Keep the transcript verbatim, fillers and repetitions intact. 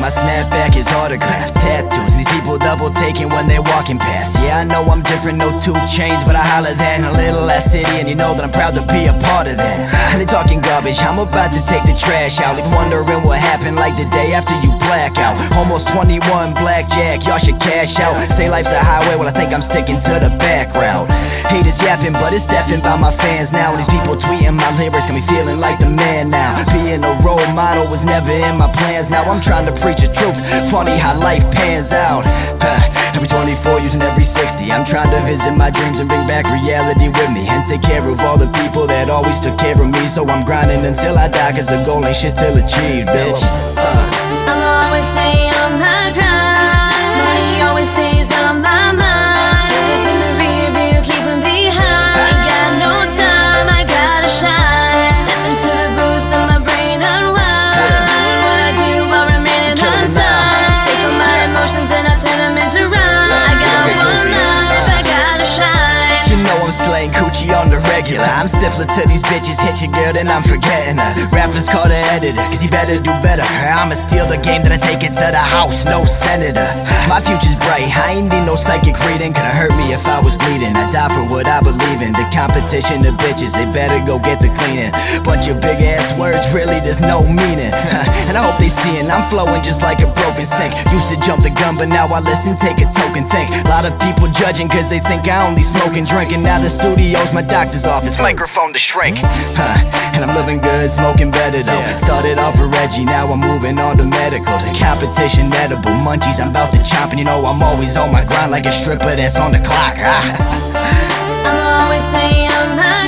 my snapback is autographed. Tattoos, and these people double taking when they're walking past. Yeah, I know I'm different, no two chains, but I holler that in a little ass city, and you know that I'm proud to be a part of that. And they talking garbage, I'm about to take the trash out. Leave wondering what happened like the day after you black out. Almost twenty-one, blackjack, y'all should cash out. Say life's a highway, well I think I'm sticking to the back route. Haters yapping, but it's deafened by my fans now. And these people tweeting my lyrics got me feeling like the man now. Being a role model was never in my plans. Now I'm trying to preach the truth, funny how life pans out. Huh. Every twenty-four using every sixty, I'm trying to visit my dreams and bring back reality with me, and take care of all the people that always took care of me. So I'm grinding until I die, cause the goal ain't shit till achieved, bitch. uh. I'll always stay on the grind, money always stays on my mind. Always in the rear view, keeping behind. Ain't got no time, I gotta shine. Step into the booth and my brain unwind. What I do while remaining unsigned. Take all my emotions and I turn them into rhyme. I got one life, I gotta shine. You know I'm slaying coochie on the regular. I'm Stifler to these bitches, hit your girl then I'm forgetting her. Rappers call the editor, cause he better do better. I'ma steal the game, then I take it to the house, no senator. My future's bright, I ain't need no psychic reading. Couldn't hurt me if I was bleeding, I die for what I believe in. The competition, the bitches, they better go get to cleaning. Bunch of big ass words, really there's no meaning. And I hope they seeing I'm flowing just like a broken sink. Used to jump the gun, but now I listen, take a token, think. A lot of people judging cause they think I only smoke and drink. And now the studio's my doctor's office, microphone to shrink. Huh. And I'm living good, smoking better though. Started off with Reggie, now I'm moving on to medical. The competition, edible munchies, I'm about to chomp. And you know I'm always on my grind like a stripper that's on the clock. I'll always stay on my